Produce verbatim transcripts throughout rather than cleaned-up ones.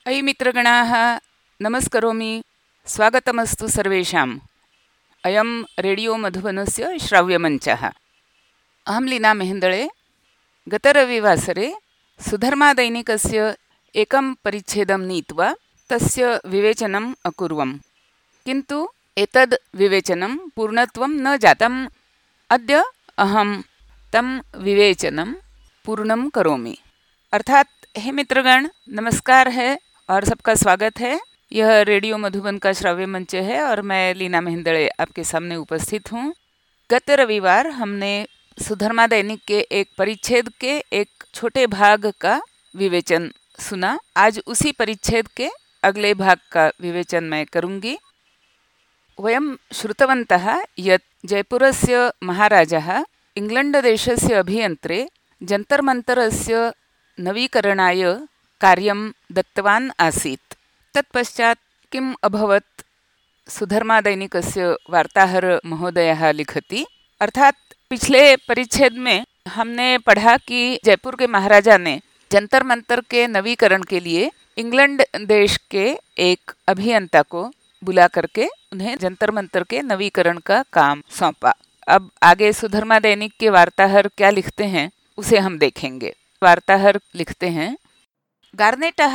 अयि मित्रगणाः नमस्करोमि। स्वागतमस्तु सर्वेषाम्। अयं रेडियो मधुबनस्य श्राव्यमञ्चः। अहं लीना मेहेन्दळे। गतरविवासरे सुधर्मादैनिकस्य एकं परिच्छेदं नीत्वा तस्य विवेचनम् अकुर्वम्, किन्तु एतद् विवेचनं पूर्णत्वं न जातम्। अद्य अहं तं विवेचनं पूर्णं करोमि। अर्थात हे मित्रगण, नमस्कार है और सबका स्वागत है। यह रेडियो मधुबन का श्राव्य मंच है और मैं लीना मेहेन्दळे आपके सामने उपस्थित हूँ। गत रविवार हमने सुधर्मा दैनिक के एक परिच्छेद के एक छोटे भाग का विवेचन सुना। आज उसी परिच्छेद के अगले भाग का विवेचन मैं करूँगी। वयं श्रुतवन्तः यत् जयपुरस्य महाराजः इंग्लण्डदेशस्य अभियन्त्रे जन्तर्मन्तरस्य नवीकरणाय कार्यं दत्तवान् आसीत्। तत्पश्चात् किम् अभवत्? सुधर्मा दैनिकस्य वार्ताहर महोदयः लिखति, अर्थात पिछले परिच्छेद में हमने पढ़ा कि जयपुर के महाराजा ने जंतर मंतर के नवीकरण के लिए इंग्लैंड देश के एक अभियंता को बुला करके उन्हें जंतर मंतर के नवीकरण का काम सौंपा। अब आगे सुधर्मा दैनिक के वार्ताहर क्या लिखते हैं उसे हम देखेंगे। वार्ताहर लिखते हैं, गार्नेटः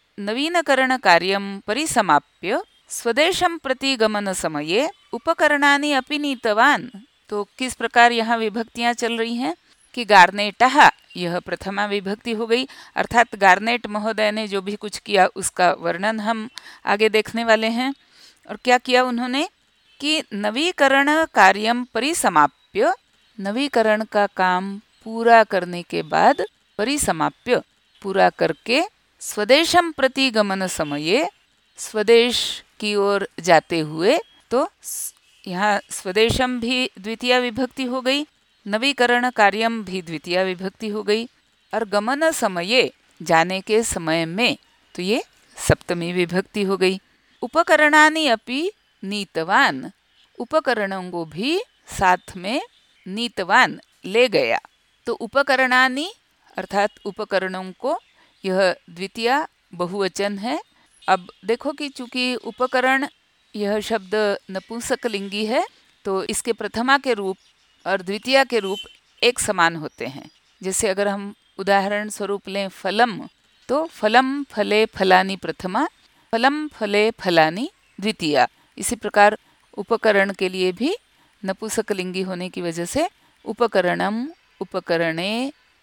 नवीनकरणकार्यं परिसमाप्य स्वदेशं प्रति गमनसमये उपकरणानि अपि नीतवान्। तो किस प्रकार यहाँ विभक्तियाँ चल रही हैं कि गार्नेटः, यह प्रथमा विभक्ति हो गई, अर्थात गार्नेट महोदय ने जो भी कुछ किया उसका वर्णन हम आगे देखने वाले हैं। और क्या किया उन्होंने कि नवीकरण कार्यं परिसमाप्य, नवीकरण का काम पूरा करने के बाद, परिसमाप्य पूरा करके, स्वदेशं प्रति गमन समये, स्वदेश की ओर जाते हुए, तो यहाँ स्वदेशम भी द्वितीय विभक्ति हो गई, नवीकरण कार्यम भी द्वितीय विभक्ति हो गई, और गमन समये जाने के समय में तो ये सप्तमी विभक्ति हो गई। उपकरणानि अपि नीतवान, उपकरणों को भी साथ में नीतवान ले गया। तो उपकरणानि अर्थात उपकरणों को, यह द्वितीय बहुवचन है। अब देखो कि चूंकि उपकरण यह शब्द नपुंसकलिंगी है तो इसके प्रथमा के रूप और द्वितीय के रूप एक समान होते हैं। जैसे अगर हम उदाहरण स्वरूप लें फलम, तो फलम फले फलानि प्रथमा, फलम फले फलानि द्वितीया। इसी प्रकार उपकरण के लिए भी नपुंसकलिंगी होने की वजह से उपकरणम, उपकरणे,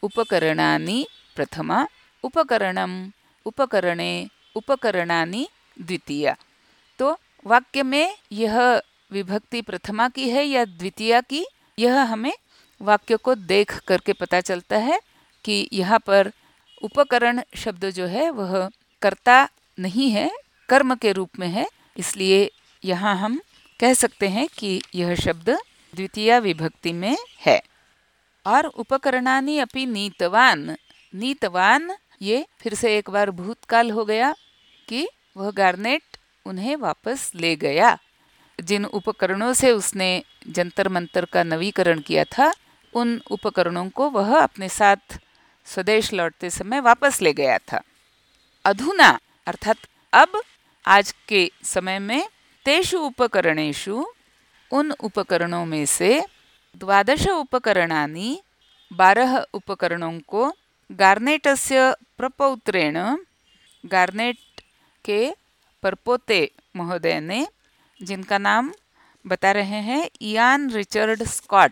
उपकरणानि प्रथमा, उपकरणम, उपकरणे, उपकरणानि द्वितीया। तो वाक्य में यह विभक्ति प्रथमा की है या द्वितीया की, यह हमें वाक्य को देख करके पता चलता है कि यहाँ पर उपकरण शब्द जो है वह कर्ता नहीं है, कर्म के रूप में है। इसलिए यहाँ हम कह सकते हैं कि यह शब्द द्वितीय विभक्ति में है। और उपकरणानि अपि नीतवान, नीतवान ये फिर से एक बार भूतकाल हो गया कि वह गार्नेट उन्हें वापस ले गया। जिन उपकरणों से उसने जंतर मंतर का नवीकरण किया था, उन उपकरणों को वह अपने साथ स्वदेश लौटते समय वापस ले गया था। अधुना अर्थात अब, आज के समय में, तेषु उपकरणेषु, उन उपकरणों में से, द्वादश उपकरणानि, बारह उपकरणों को, गार्नेटस्य प्रपौत्रेण, गार्नेट के परपोते महोदय ने, जिनका नाम बता रहे हैं इयान रिचर्ड स्कॉट,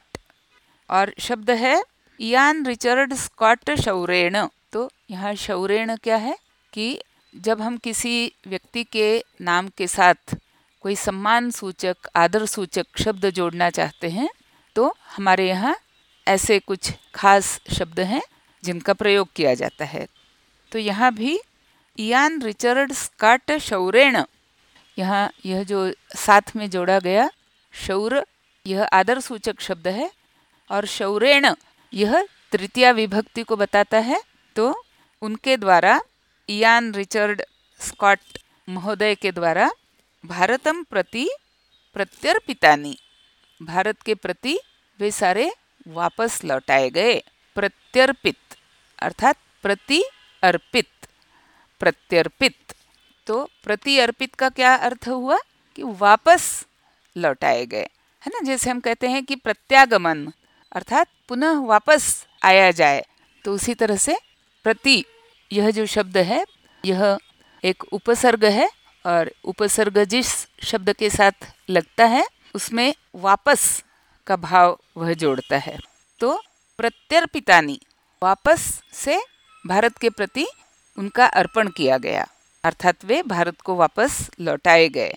और शब्द है इयान रिचर्ड स्कॉट शौरेण। तो यहाँ शौरेण क्या है कि जब हम किसी व्यक्ति के नाम के साथ कोई सम्मान सूचक, आदर सूचक शब्द जोड़ना चाहते हैं तो हमारे यहाँ ऐसे कुछ खास शब्द हैं जिनका प्रयोग किया जाता है। तो यहाँ भी इयान रिचर्ड स्कॉट शौरेण, यहाँ यह जो साथ में जोड़ा गया शौर, यह आदर सूचक शब्द है, और शौरेण यह तृतीया विभक्ति को बताता है। तो उनके द्वारा, इयान रिचर्ड स्कॉट महोदय के द्वारा, भारतम प्रति प्रत्यर्पितानि, भारत के प्रति वे सारे वापस लौटाए गए। प्रत्यर्पित अर्थात प्रति अर्पित, प्रत्यर्पित। तो प्रति अर्पित का क्या अर्थ हुआ कि वापस लौटाए गए, है ना। जैसे हम कहते हैं कि प्रत्यागमन अर्थात पुनः वापस आया जाए, तो उसी तरह से प्रति, यह जो शब्द है यह एक उपसर्ग है, और उपसर्ग जिस शब्द के साथ लगता है उसमें वापस का भाव वह जोड़ता है। तो प्रत्यर्पितानि, वापस से भारत के प्रति उनका अर्पण किया गया, अर्थात वे भारत को वापस लौटाए गए।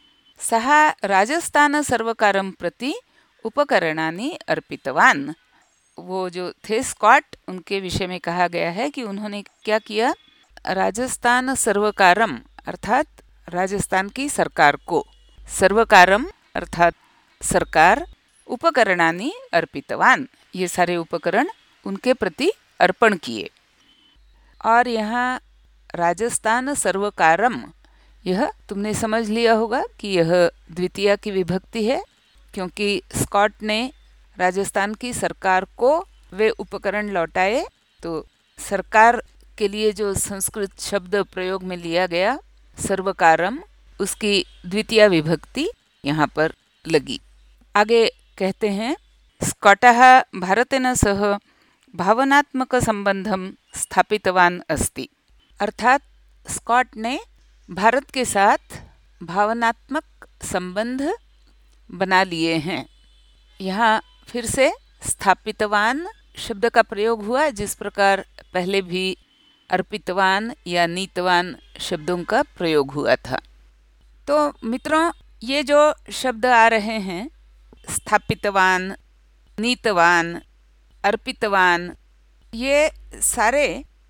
सः राजस्थान सर्वकारं प्रति उपकरणानि अर्पितवान, वो जो थे स्कॉट, उनके विषय में कहा गया है कि उन्होंने क्या किया, राजस्थान सर्वकारम अर्थात राजस्थान की सरकार को, सर्वकारम अर्थात सरकार, उपकरणानि अर्पितवान, ये सारे उपकरण उनके प्रति अर्पण किए। और यहाँ राजस्थान सर्वकारम, यह तुमने समझ लिया होगा कि यह द्वितीया की विभक्ति है, क्योंकि स्कॉट ने राजस्थान की सरकार को वे उपकरण लौटाए, तो सरकार के लिए जो संस्कृत शब्द प्रयोग में लिया गया सर्वकारम, उसकी द्वितीया विभक्ति यहाँ पर लगी। आगे कहते हैं, स्कॉटः भारतेन सह भावनात्मक संबंधम स्थापितवान अस्ति, अर्थात स्कॉट ने भारत के साथ भावनात्मक संबंध बना लिए हैं। यहाँ फिर से स्थापितवान शब्द का प्रयोग हुआ, जिस प्रकार पहले भी अर्पितवान या नीतवान शब्दों का प्रयोग हुआ था। तो मित्रों, ये जो शब्द आ रहे हैं, स्थापितवान, नीतवान, अर्पितवान, ये सारे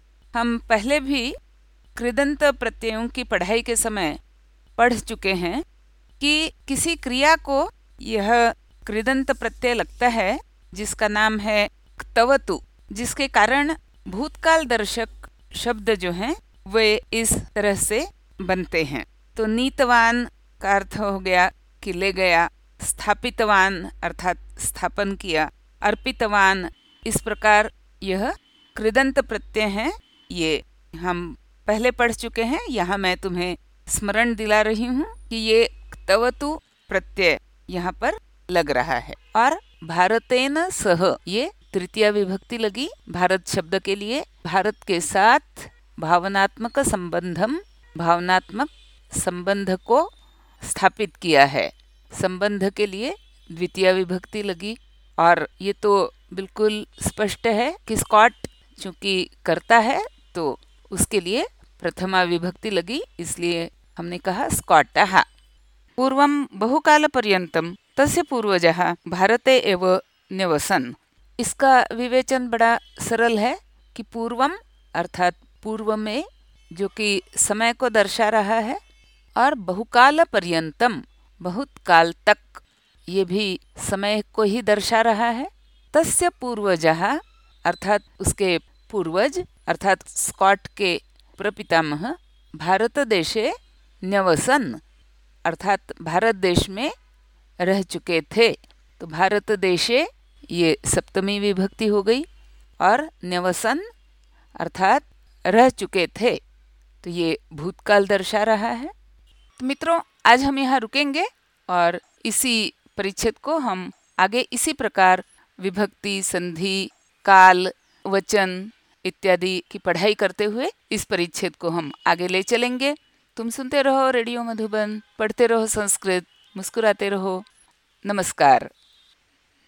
हम पहले भी कृदंत प्रत्ययों की पढ़ाई के समय पढ़ चुके हैं कि किसी क्रिया को यह कृदंत प्रत्यय लगता है जिसका नाम है क्तवतु, जिसके कारण भूतकाल दर्शक शब्द जो हैं वे इस तरह से बनते हैं। तो नीतवान का अर्थ हो गया कि ले गया, स्थापितवान अर्थात स्थापन किया, अर्पितवान, इस प्रकार यह कृदंत प्रत्यय हैं। ये हम पहले पढ़ चुके हैं, यहाँ मैं तुम्हें स्मरण दिला रही हूँ कि ये क्तवतु प्रत्यय यहाँ पर लग रहा है। और भारतेन सह, ये तृतीया विभक्ति लगी भारत शब्द के लिए, भारत के साथ भावनात्मक संबंधम, भावनात्मक संबंध को स्थापित किया है, संबंध के लिए द्वितीया विभक्ति लगी। और ये तो बिल्कुल स्पष्ट है कि स्कॉट चूंकि करता है तो उसके लिए प्रथमा विभक्ति लगी, इसलिए हमने कहा स्कॉटः। पूर्वं बहुकालपर्यन्तं तस्य पूर्वजः भारते एव न्यवसन्, इसका विवेचन बड़ा सरल है कि पूर्वम अर्थात पूर्व में, जो कि समय को दर्शा रहा है, और बहुकाल पर्यंतम बहुत काल तक, ये भी समय को ही दर्शा रहा है। तस्य पूर्वजः अर्थात उसके पूर्वज अर्थात स्कॉट के प्रपितामह भारत देशे न्यवसन अर्थात भारत देश में रह चुके थे। तो भारत देशे ये सप्तमी विभक्ति हो गई, और न्यवसन अर्थात रह चुके थे, तो ये भूतकाल दर्शा रहा है। तो मित्रों, आज हम यहाँ रुकेंगे और इसी परिच्छेद को हम आगे इसी प्रकार विभक्ति, संधि, काल, वचन इत्यादि की पढ़ाई करते हुए इस परिच्छेद को हम आगे ले चलेंगे। तुम सुनते रहो रेडियो मधुबन, पढ़ते रहो संस्कृत, मुस्कुराते रहो। नमस्कार।